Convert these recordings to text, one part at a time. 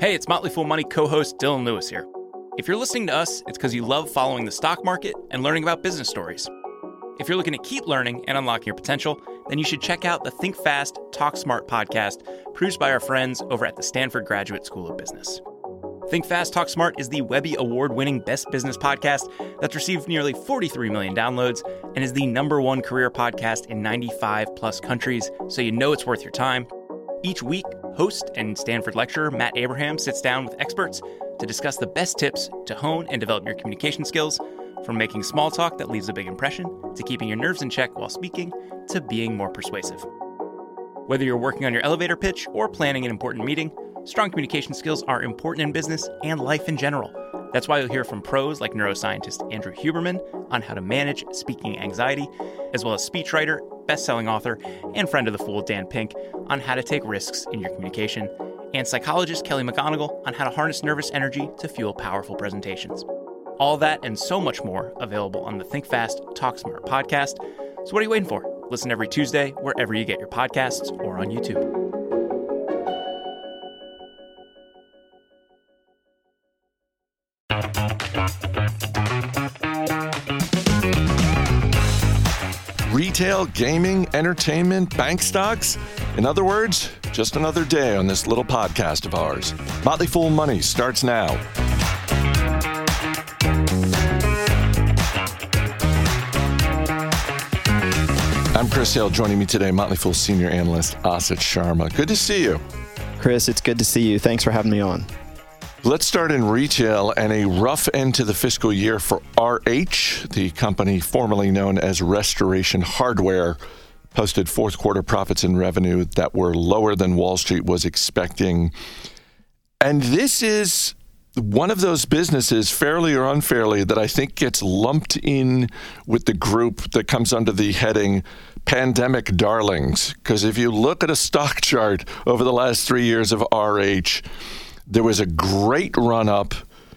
Hey, it's Motley Fool Money co-host Dylan Lewis here. If you're listening to us, it's because you love following the stock market and learning about business stories. If you're looking to keep learning and unlocking your potential, then you should check out the Think Fast, Talk Smart podcast produced by our friends over at the Stanford Graduate School of Business. Think Fast, Talk Smart is the Webby Award-winning best business podcast that's received nearly 43 million downloads and is the #1 career podcast in 95-plus countries, so you know it's worth your time. Each week, host and Stanford lecturer Matt Abraham sits down with experts to discuss the best tips to hone and develop your communication skills, from making small talk that leaves a big impression, to keeping your nerves in check while speaking, to being more persuasive. Whether you're working on your elevator pitch or planning an important meeting, strong communication skills are important in business and life in general. That's why you'll hear from pros like neuroscientist Andrew Huberman on how to manage speaking anxiety, as well as speechwriter, best-selling author, and friend of the Fool Dan Pink on how to take risks in your communication, and psychologist Kelly McGonigal on how to harness nervous energy to fuel powerful presentations. All that and so much more available on the Think Fast, Talk Smart podcast. So what are you waiting for? Listen every Tuesday wherever you get your podcasts or on YouTube. Retail, gaming, entertainment, bank stocks. In other words, just another day on this little podcast of ours. Motley Fool Money starts now. I'm Chris Hill. Joining me today, Motley Fool senior analyst Asit Sharma. Good to see you. Chris, it's good to see you. Thanks for having me on. Let's start in retail and a rough end to the fiscal year for RH. The company formerly known as Restoration Hardware posted fourth quarter profits and revenue that were lower than Wall Street was expecting. And this is one of those businesses, fairly or unfairly, that I think gets lumped in with the group that comes under the heading pandemic darlings. Because if you look at a stock chart over the last 3 years of RH, there was a great run-up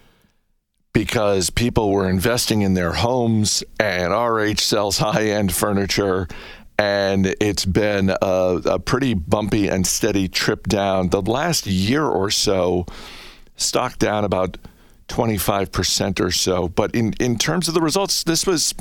because people were investing in their homes, and RH sells high-end furniture, and it's been a pretty bumpy and steady trip down. The last year or so, stock down about 25% or so. But in terms of the results, this was,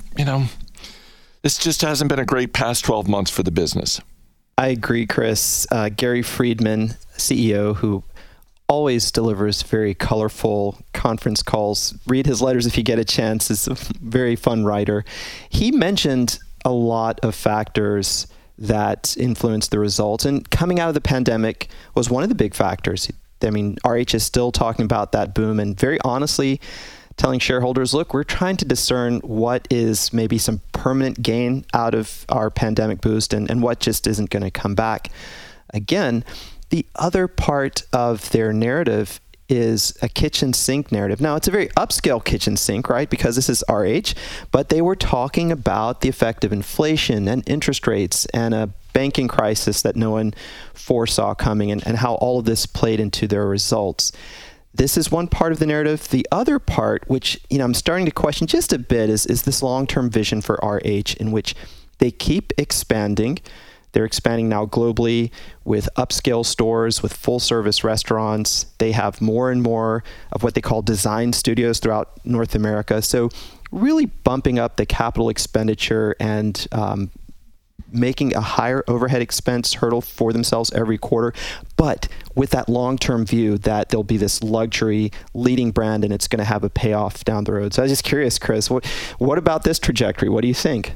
this just hasn't been a great past 12 months for the business. I agree, Chris. Gary Friedman, CEO, who always delivers very colorful conference calls. Read his letters if you get a chance. He's a very fun writer. He mentioned a lot of factors that influenced the results, and coming out of the pandemic was one of the big factors. I mean, RH is still talking about that boom and very honestly telling shareholders, look, we're trying to discern what is maybe some permanent gain out of our pandemic boost and what just isn't going to come back again. The other part of their narrative is a kitchen sink narrative. Now, it's a very upscale kitchen sink, right? Because this is RH, but they were talking about the effect of inflation and interest rates and a banking crisis that no one foresaw coming and how all of this played into their results. This is one part of the narrative. The other part, which I'm starting to question just a bit, is this long-term vision for RH in which they keep expanding. They're expanding now globally with upscale stores, with full-service restaurants. They have more and more of what they call design studios throughout North America. So really bumping up the capital expenditure and making a higher overhead expense hurdle for themselves every quarter, but with that long-term view that there'll be this luxury leading brand and it's going to have a payoff down the road. So I was just curious, Chris, what about this trajectory? What do you think?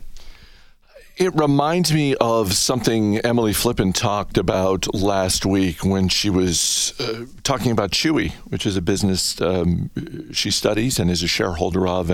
It reminds me of something Emily Flippen talked about last week when she was talking about Chewy, which is a business she studies and is a shareholder of.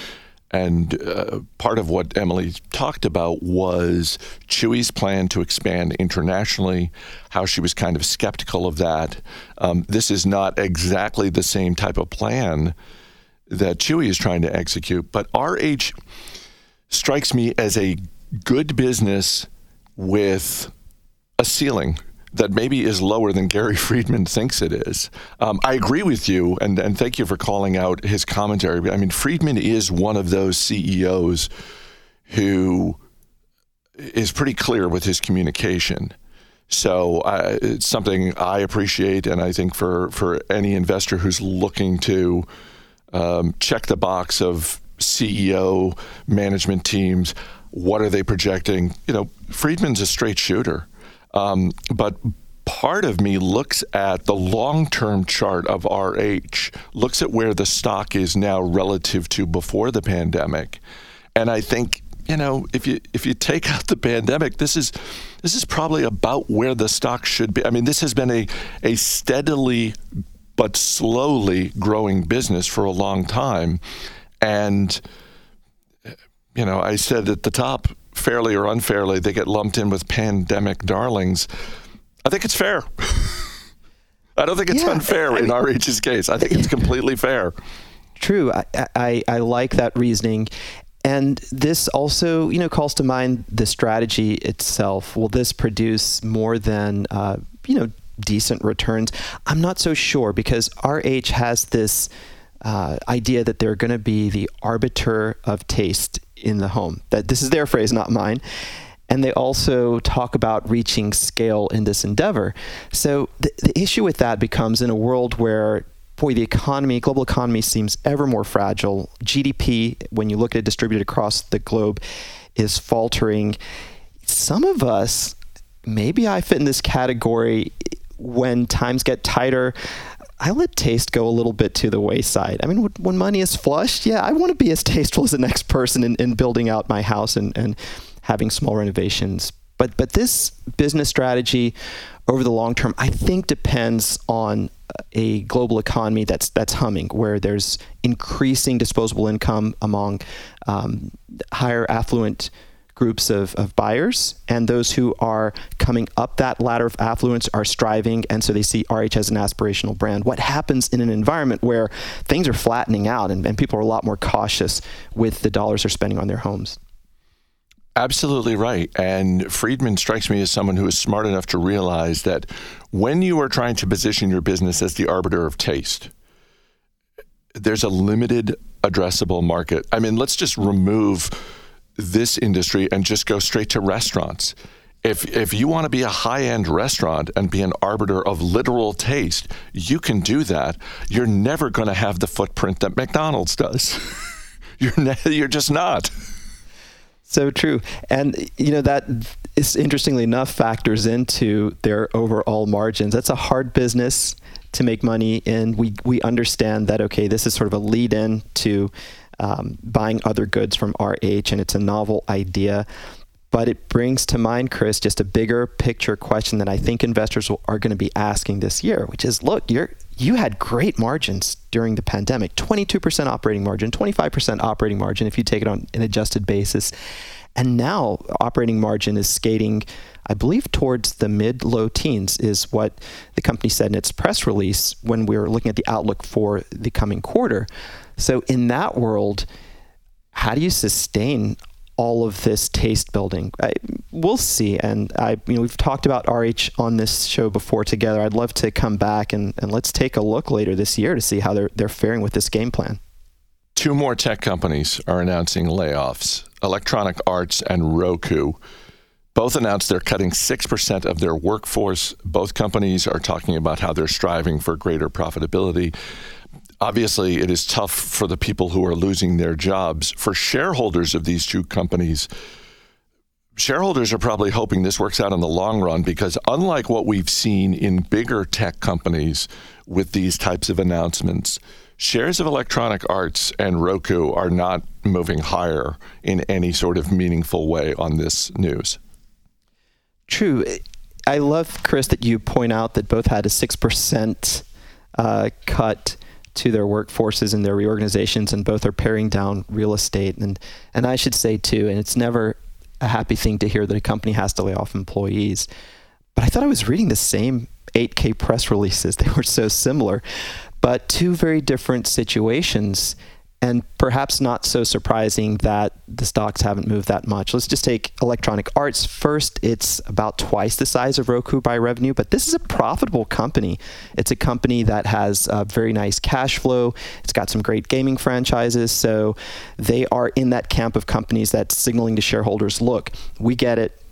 And part of what Emily talked about was Chewy's plan to expand internationally, how she was kind of skeptical of that. This is not exactly the same type of plan that Chewy is trying to execute, but RH strikes me as a good business with a ceiling that maybe is lower than Gary Friedman thinks it is. I agree with you, and thank you for calling out his commentary. I mean, Friedman is one of those CEOs who is pretty clear with his communication. So it's something I appreciate, and I think for any investor who's looking to check the box of CEO management teams, what are they projecting? Friedman's a straight shooter, but part of me looks at the long-term chart of RH, looks at where the stock is now relative to before the pandemic, and I think, if you take out the pandemic, this is probably about where the stock should be. I mean, this has been a steadily but slowly growing business for a long time, and I said at the top, fairly or unfairly, they get lumped in with pandemic darlings. I think it's fair. I don't think it's unfair in RH's case. I think it's completely fair. True. I like that reasoning. And this also, calls to mind the strategy itself. Will this produce more than, decent returns? I'm not so sure, because RH has this idea that they're going to be the arbiter of taste in the home. That this is their phrase, not mine. And they also talk about reaching scale in this endeavor. So the issue with that becomes, in a world where, the global economy seems ever more fragile. GDP, when you look at it distributed across the globe, is faltering. Some of us, maybe I fit in this category, when times get tighter, I let taste go a little bit to the wayside. I mean, when money is flush, I want to be as tasteful as the next person in building out my house and having small renovations. But this business strategy over the long term, I think, depends on a global economy that's humming, where there's increasing disposable income among higher affluent groups of buyers, and those who are coming up that ladder of affluence are striving, and so they see RH as an aspirational brand. What happens in an environment where things are flattening out and people are a lot more cautious with the dollars they're spending on their homes? Absolutely right. And Friedman strikes me as someone who is smart enough to realize that when you are trying to position your business as the arbiter of taste, there's a limited addressable market. I mean, let's just remove this industry and just go straight to restaurants. If you want to be a high-end restaurant and be an arbiter of literal taste, you can do that. You're never going to have the footprint that McDonald's does. You're just not. So true. And, that is, interestingly enough, factors into their overall margins. That's a hard business to make money in. We understand that, okay, this is sort of a lead-in to buying other goods from RH, and it's a novel idea. But it brings to mind, Chris, just a bigger picture question that I think investors are going to be asking this year, which is, look, you had great margins during the pandemic, 22% operating margin, 25% operating margin if you take it on an adjusted basis. And now operating margin is skating, I believe, towards the mid-low teens is what the company said in its press release when we were looking at the outlook for the coming quarter. So in that world, how do you sustain all of this taste building? We'll see. And we've talked about RH on this show before together. I'd love to come back and let's take a look later this year to see how they're faring with this game plan. Two more tech companies are announcing layoffs, Electronic Arts and Roku. Both announced they're cutting 6% of their workforce. Both companies are talking about how they're striving for greater profitability. Obviously, it is tough for the people who are losing their jobs. For shareholders of these two companies, shareholders are probably hoping this works out in the long run, because unlike what we've seen in bigger tech companies with these types of announcements, shares of Electronic Arts and Roku are not moving higher in any sort of meaningful way on this news. True. I love, Chris, that you point out that both had a 6% cut to their workforces and their reorganizations, and both are paring down real estate. And I should say, too, and it's never a happy thing to hear that a company has to lay off employees, but I thought I was reading the same 8K press releases. They were so similar, but two very different situations, and perhaps not so surprising that the stocks haven't moved that much. Let's just take Electronic Arts first. It's about twice the size of Roku by revenue, but this is a profitable company. It's a company that has a very nice cash flow. It's got some great gaming franchises, so they are in that camp of companies that's signaling to shareholders, look, we get it.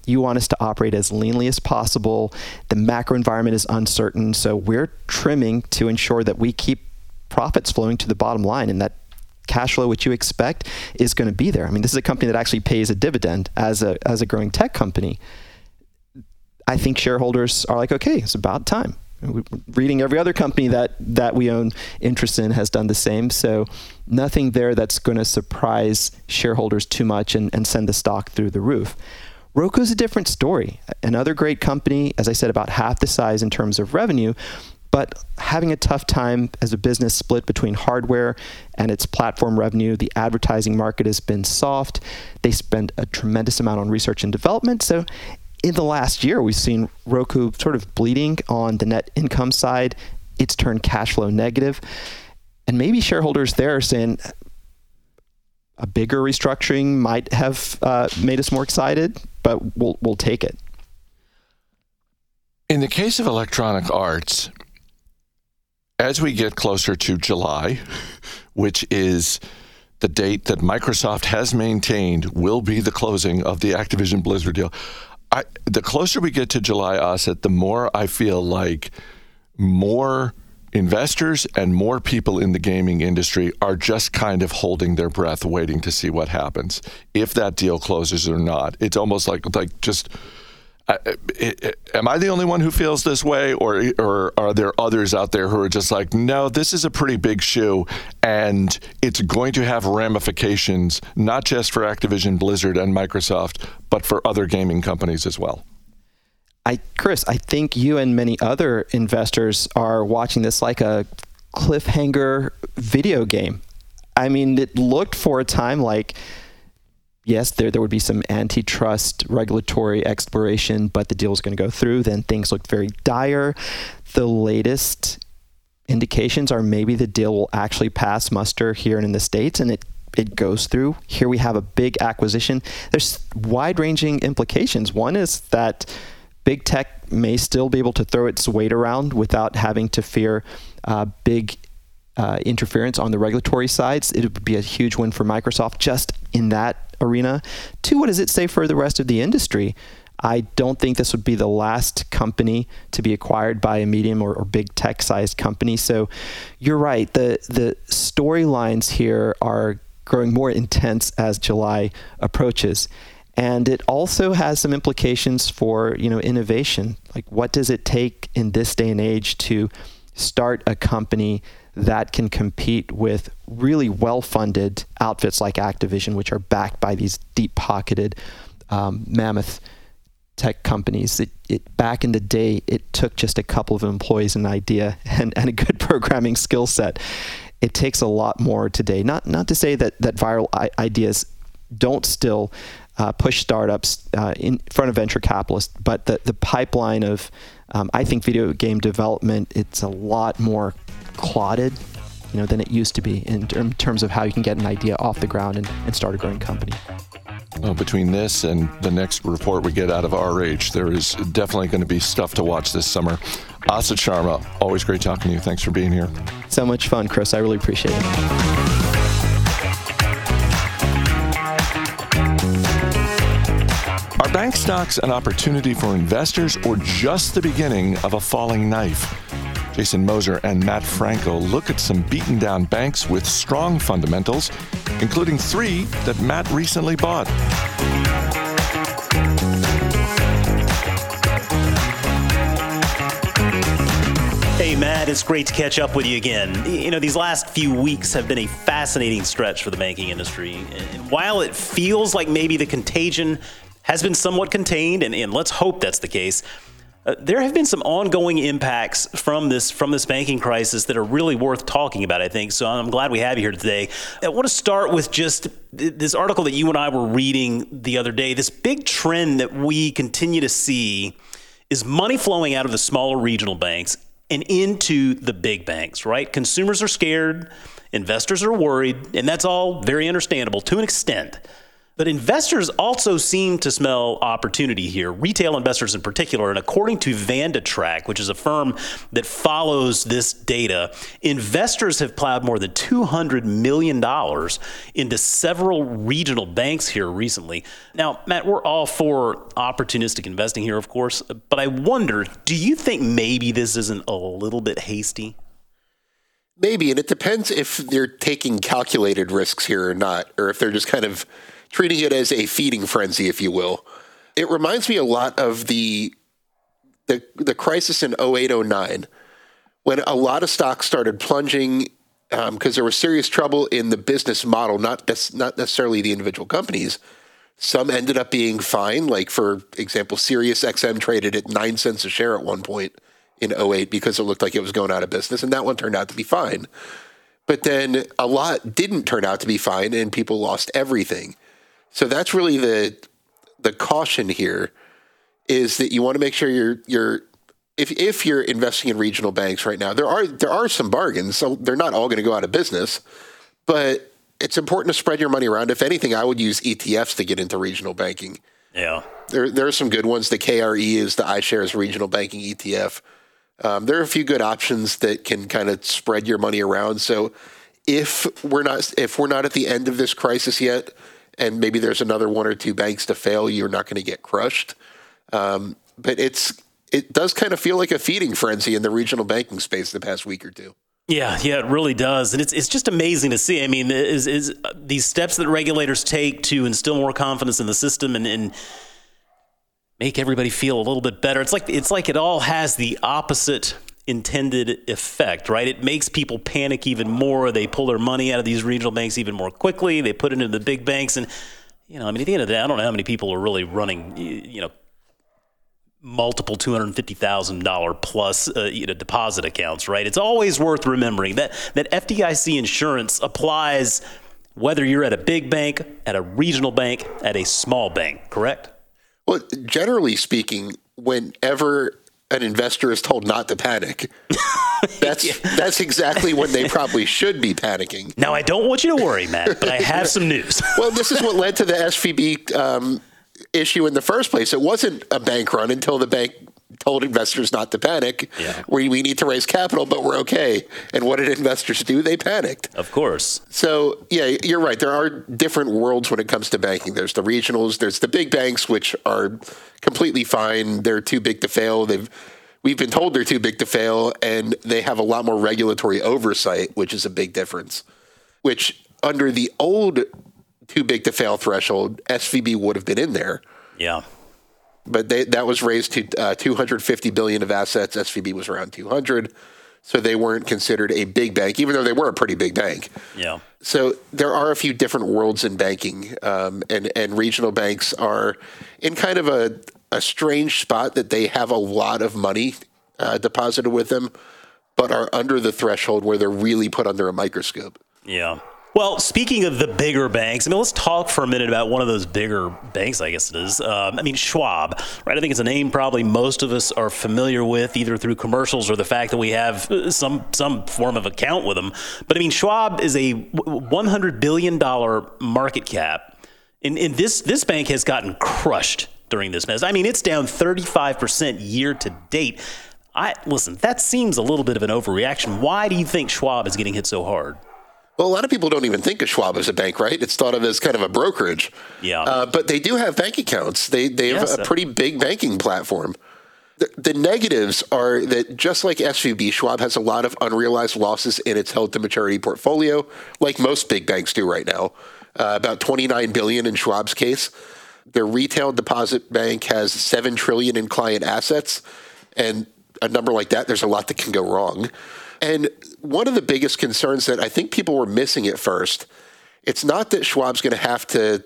You want us to operate as leanly as possible. The macro environment is uncertain, so we're trimming to ensure that we keep profits flowing to the bottom line, and that cash flow, which you expect, is going to be there. I mean, this is a company that actually pays a dividend as a growing tech company. I think shareholders are like, okay, it's about time. Reading every other company that we own interest in has done the same. So nothing there that's going to surprise shareholders too much and send the stock through the roof. Roku's a different story. Another great company, as I said, about half the size in terms of revenue, but having a tough time as a business split between hardware and its platform revenue. The advertising market has been soft. They spend a tremendous amount on research and development. So in the last year, we've seen Roku sort of bleeding on the net income side. It's turned cash flow negative. And maybe shareholders there are saying a bigger restructuring might have made us more excited, but we'll take it. In the case of Electronic Arts, as we get closer to July, which is the date that Microsoft has maintained will be the closing of the Activision Blizzard deal, the closer we get to July, Asit, the more I feel like more investors and more people in the gaming industry are just kind of holding their breath, waiting to see what happens, if that deal closes or not. It's almost like just, am I the only one who feels this way, or are there others out there who are just like, no, this is a pretty big shoe, and it's going to have ramifications, not just for Activision, Blizzard, and Microsoft, but for other gaming companies as well? Chris, I think you and many other investors are watching this like a cliffhanger video game. I mean, it looked for a time like, yes, there would be some antitrust regulatory exploration, but the deal was going to go through. Then things looked very dire. The latest indications are maybe the deal will actually pass muster here and in the States, and it goes through. Here we have a big acquisition. There's wide-ranging implications. One is that big tech may still be able to throw its weight around without having to fear big interference on the regulatory sides. It would be a huge win for Microsoft just in that arena. Two, what does it say for the rest of the industry? I don't think this would be the last company to be acquired by a medium or big tech-sized company. So you're right. The storylines here are growing more intense as July approaches. And it also has some implications for, innovation. Like, what does it take in this day and age to start a company that can compete with really well-funded outfits like Activision, which are backed by these deep-pocketed mammoth tech companies? Back in the day, it took just a couple of employees, an idea, and a good programming skill set. It takes a lot more today. Not to say that viral ideas don't still push startups in front of venture capitalists, but the pipeline of, I think, video game development, it's a lot more clotted, than it used to be in terms of how you can get an idea off the ground and start a growing company. Well, between this and the next report we get out of RH, there is definitely going to be stuff to watch this summer. Asit Sharma, always great talking to you. Thanks for being here. So much fun, Chris. I really appreciate it. Are bank stocks an opportunity for investors or just the beginning of a falling knife? Jason Moser and Matt Franco look at some beaten down banks with strong fundamentals, including 3 that Matt recently bought. Hey, Matt, it's great to catch up with you again. These last few weeks have been a fascinating stretch for the banking industry. And while it feels like maybe the contagion has been somewhat contained, and let's hope that's the case, there have been some ongoing impacts from this banking crisis that are really worth talking about, I think. So I'm glad we have you here today. I want to start with just this article that you and I were reading the other day. This big trend that we continue to see is money flowing out of the smaller regional banks and into the big banks, right? Consumers are scared, investors are worried, and that's all very understandable to an extent. But investors also seem to smell opportunity here, retail investors in particular. And according to VandaTrack, which is a firm that follows this data, investors have plowed more than $200 million into several regional banks here recently. Now, Matt, we're all for opportunistic investing here, of course, but I wonder, do you think maybe this isn't a little bit hasty? Maybe, and it depends if they're taking calculated risks here or not, or if they're just kind of treating it as a feeding frenzy, if you will. It reminds me a lot of the crisis in 08-09, when a lot of stocks started plunging because there was serious trouble in the business model, not necessarily the individual companies. Some ended up being fine, like, for example, SiriusXM traded at 9 cents a share at one point in 08 because it looked like it was going out of business, and that one turned out to be fine. But then a lot didn't turn out to be fine, and people lost everything. So that's really the caution here, is that you want to make sure if you're investing in regional banks right now, there are some bargains. So they're not all going to go out of business, but it's important to spread your money around. If anything, I would use ETFs to get into regional banking. Yeah, there are some good ones. The KRE is the iShares Regional Banking ETF. There are a few good options that can kind of spread your money around. So if we're not at the end of this crisis yet, and maybe there's another one or two banks to fail, you're not going to get crushed. But it does kind of feel like a feeding frenzy in the regional banking space the past week or two. Yeah, it really does. And it's just amazing to see. I mean, is these steps that regulators take to instill more confidence in the system and make everybody feel a little bit better. It's like it all has the opposite intended effect, right? It makes people panic even more. They pull their money out of these regional banks even more quickly. They put it into the big banks. And, I mean, at the end of the day, I don't know how many people are really running, multiple $250,000 plus deposit accounts, right? It's always worth remembering that FDIC insurance applies whether you're at a big bank, at a regional bank, at a small bank, correct? Well, generally speaking, whenever an investor is told not to panic, that's exactly when they probably should be panicking. Now, I don't want you to worry, Matt, but I have some news. Well, this is what led to the SVB issue in the first place. It wasn't a bank run until the bank told investors not to panic. Yeah. We need to raise capital, but we're okay. And what did investors do? They panicked. Of course. So, yeah, you're right. There are different worlds when it comes to banking. There's the regionals. There's the big banks, which are completely fine. They're too big to fail. We've been told they're too big to fail, and they have a lot more regulatory oversight, which is a big difference, which under the old too big to fail threshold, SVB would have been in there. Yeah. But that was raised to $250 billion of assets. SVB was around 200, so they weren't considered a big bank, even though they were a pretty big bank. Yeah. So there are a few different worlds in banking, and regional banks are in kind of a strange spot that they have a lot of money deposited with them, but are under the threshold where they're really put under a microscope. Yeah. Well, speaking of the bigger banks, let's talk for a minute about one of those bigger banks, I guess it is. Schwab, right? I think it's a name probably most of us are familiar with, either through commercials or the fact that we have some form of account with them. But Schwab is a $100 billion market cap. And this bank has gotten crushed during this mess. It's down 35% year to date. Listen, that seems a little bit of an overreaction. Why do you think Schwab is getting hit so hard? Well, a lot of people don't even think of Schwab as a bank, right? It's thought of as kind of a brokerage. Yeah. But they do have bank accounts. They have a pretty big banking platform. The negatives are that just like SVB, Schwab has a lot of unrealized losses in its held-to-maturity portfolio, like most big banks do right now. About $29 billion in Schwab's case. Their retail deposit bank has $7 trillion in client assets, and a number like that, there's a lot that can go wrong. And one of the biggest concerns that I think people were missing at first, it's not that Schwab's going to have to,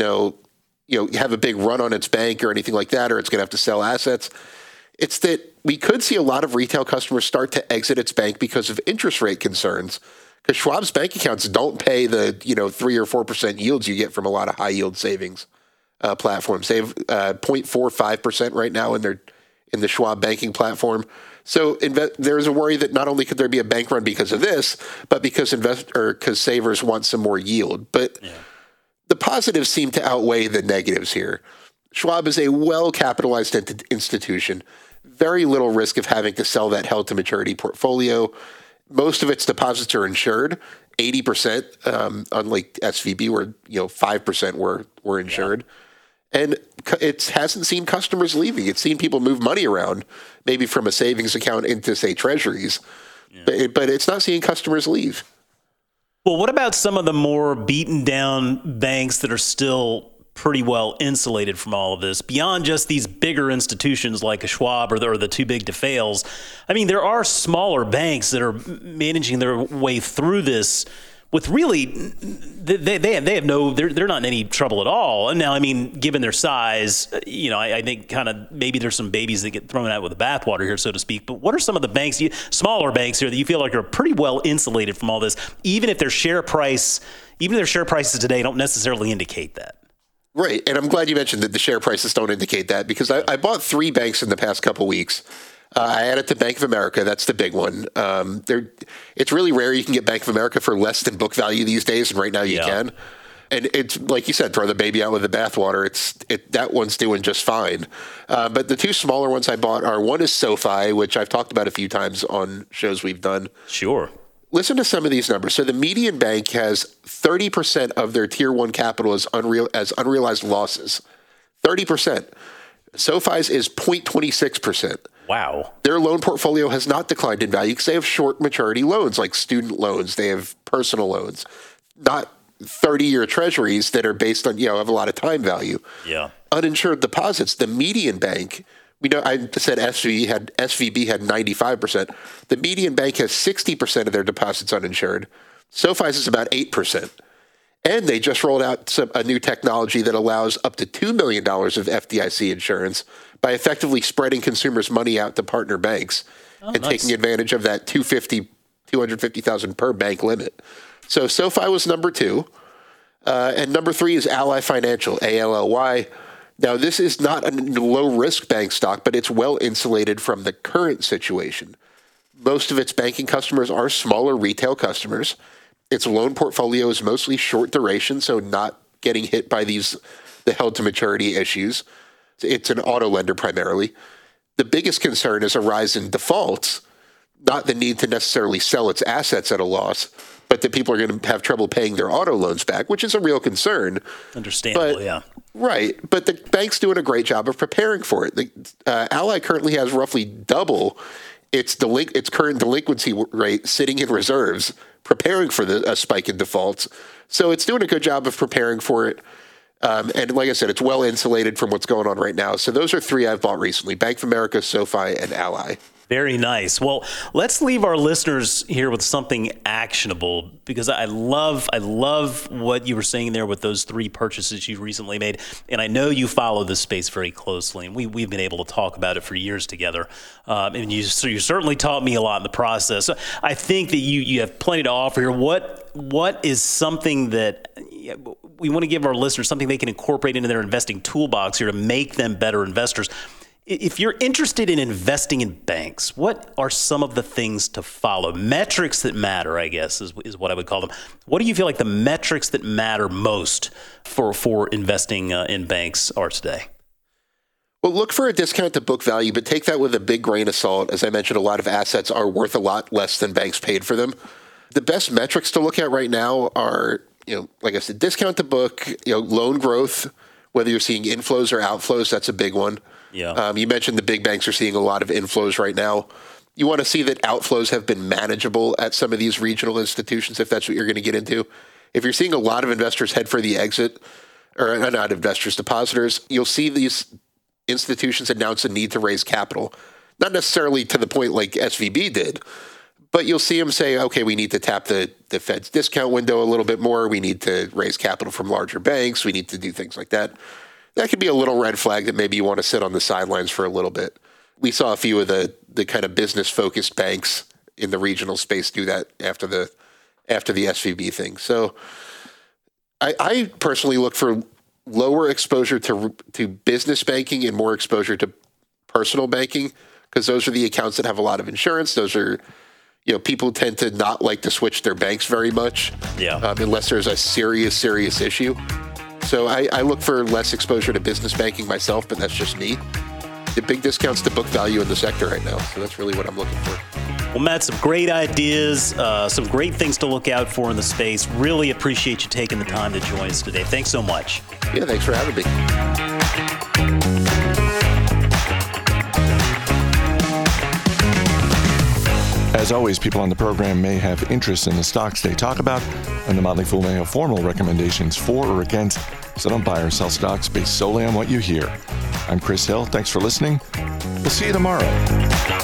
have a big run on its bank or anything like that, or it's going to have to sell assets. It's that we could see a lot of retail customers start to exit its bank because of interest rate concerns. Because Schwab's bank accounts don't pay the 3 or 4% yields you get from a lot of high yield savings platforms. They have 0.45% right now in the Schwab banking platform. So there's a worry that not only could there be a bank run because of this, but because savers want some more yield. But The positives seem to outweigh the negatives here. Schwab is a well-capitalized institution, very little risk of having to sell that held-to-maturity portfolio. Most of its deposits are insured, 80%, unlike SVB, where 5% were insured. Yeah. And it hasn't seen customers leaving. It's seen people move money around, maybe from a savings account into, say, treasuries. Yeah. But it's not seeing customers leave. Well, what about some of the more beaten down banks that are still pretty well insulated from all of this, beyond just these bigger institutions like a Schwab or the too big to fails? I mean, there are smaller banks that are managing their way through this with really, they're not in any trouble at all. And now, I mean, given their size, I think kind of maybe there's some babies that get thrown out with the bathwater here, so to speak. But what are some of the banks, smaller banks here, that you feel like are pretty well insulated from all this, even if their share prices today don't necessarily indicate that? Right. And I'm glad you mentioned that the share prices don't indicate that, because I bought 3 banks in the past couple weeks. I added to Bank of America. That's the big one. It's really rare you can get Bank of America for less than book value these days, and right now you can. And it's like you said, throw the baby out with the bathwater. That one's doing just fine. But the 2 smaller ones I bought are, one is SoFi, which I've talked about a few times on shows we've done. Sure. Listen to some of these numbers. So the median bank has 30% of their Tier 1 capital as unrealized losses. 30%. SoFi's is 0.26%. Wow. Their loan portfolio has not declined in value because they have short maturity loans like student loans. They have personal loans, not 30-year treasuries that are based on, have a lot of time value. Yeah. Uninsured deposits, the median bank, I said SVB had 95%. The median bank has 60% of their deposits uninsured. SoFi's is about 8%. And they just rolled out a new technology that allows up to $2 million of FDIC insurance by effectively spreading consumers' money out to partner banks taking advantage of that $250,000 per bank limit. So SoFi was number 2. And number 3 is Ally Financial, ALLY. Now, this is not a low-risk bank stock, but it's well insulated from the current situation. Most of its banking customers are smaller retail customers. Its loan portfolio is mostly short duration, so not getting hit by the held-to-maturity issues. It's an auto lender primarily. The biggest concern is a rise in defaults, not the need to necessarily sell its assets at a loss, but that people are going to have trouble paying their auto loans back, which is a real concern. Understandable, yeah. Right, but the bank's doing a great job of preparing for it. Ally currently has roughly double its current delinquency rate sitting in reserves, preparing for a spike in defaults. So it's doing a good job of preparing for it. And like I said, it's well insulated from what's going on right now. So those are 3 I've bought recently: Bank of America, SoFi, and Ally. Very nice. Well, let's leave our listeners here with something actionable, because I love what you were saying there with those 3 purchases you recently made. And I know you follow this space very closely, and we've been able to talk about it for years together. And you certainly taught me a lot in the process. So I think that you have plenty to offer here. What is something that we want to give our listeners, something they can incorporate into their investing toolbox here to make them better investors? If you're interested in investing in banks, what are some of the things to follow? Metrics that matter, I guess, is what I would call them. What do you feel like the metrics that matter most for investing in banks are today? Well, look for a discount to book value, but take that with a big grain of salt. As I mentioned, a lot of assets are worth a lot less than banks paid for them. The best metrics to look at right now are, like I said, discount to book, loan growth, whether you're seeing inflows or outflows, that's a big one. Yeah. You mentioned the big banks are seeing a lot of inflows right now. You want to see that outflows have been manageable at some of these regional institutions, if that's what you're going to get into. If you're seeing a lot of investors head for the exit, or not investors, depositors, you'll see these institutions announce a need to raise capital. Not necessarily to the point like SVB did, but you'll see them say, okay, we need to tap the Fed's discount window a little bit more. We need to raise capital from larger banks. We need to do things like that. That could be a little red flag that maybe you want to sit on the sidelines for a little bit. We saw a few of the kind of business-focused banks in the regional space do that after the SVB thing. So I personally look for lower exposure to business banking and more exposure to personal banking, because those are the accounts that have a lot of insurance. Those are, people tend to not like to switch their banks very much, unless there's a serious issue. So I look for less exposure to business banking myself, but that's just me. The big discounts to book value in the sector right now. So that's really what I'm looking for. Well, Matt, some great ideas, some great things to look out for in the space. Really appreciate you taking the time to join us today. Thanks so much. Yeah, thanks for having me. As always, people on the program may have interest in the stocks they talk about, and the Motley Fool may have formal recommendations for or against, so don't buy or sell stocks based solely on what you hear. I'm Chris Hill. Thanks for listening. We'll see you tomorrow.